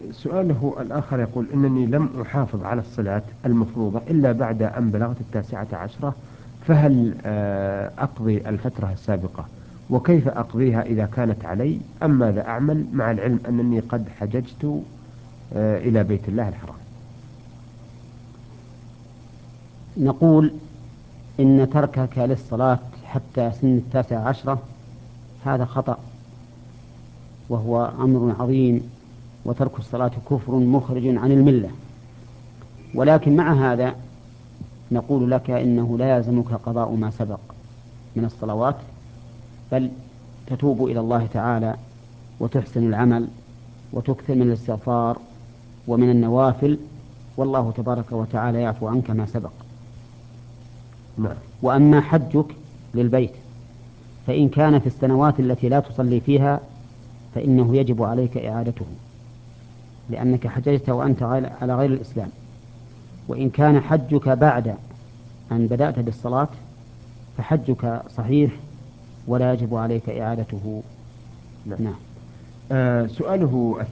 سؤاله الآخر يقول إنني لم أحافظ على الصلاة المفروضة إلا بعد أن بلغت 19 فهل أقضي الفترة السابقة؟ وكيف أقضيها إذا كانت علي؟ أم ماذا أعمل مع العلم أنني قد حججت إلى بيت الله الحرام؟ نقول إن تركك للصلاة حتى سن 19 هذا خطأ، وهو أمر عظيم، وترك الصلاة كفر مخرج عن الملة. ولكن مع هذا نقول لك إنه لا يلزمك قضاء ما سبق من الصلوات، بل تتوب إلى الله تعالى وتحسن العمل وتكثر من الاستغفار ومن النوافل، والله تبارك وتعالى يعفو عنك ما سبق. نعم. وأما حجك للبيت فإن كان في السنوات التي لا تصلي فيها فإنه يجب عليك إعادته، لأنك حججت وأنت على غير الإسلام. وإن كان حجك بعد أن بدأت بالصلاة فحجك صحيح ولا يجب عليك إعادته. نعم. نعم. سؤاله